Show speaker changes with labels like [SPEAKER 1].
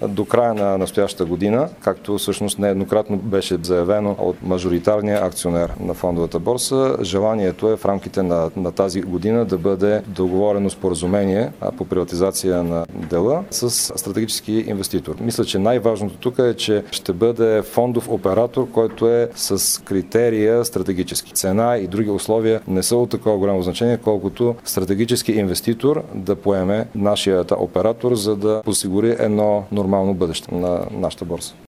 [SPEAKER 1] до края на настоящата година, както всъщност нееднократно беше заявено от мажоритарния акционер на фондовата борса. Желанието е в рамките на тази година да бъде договорено споразумение по приватизация на дела с стратегически инвеститор. Мисля, че най-важното тук е, че ще бъде фондов оператор, който е с критерия стратегически. Цена и други условия не са от такова голямо значение, колкото стратегически инвеститор да поеме нашият оператор, за да осигури едно нормално бъдеще на нашата борса.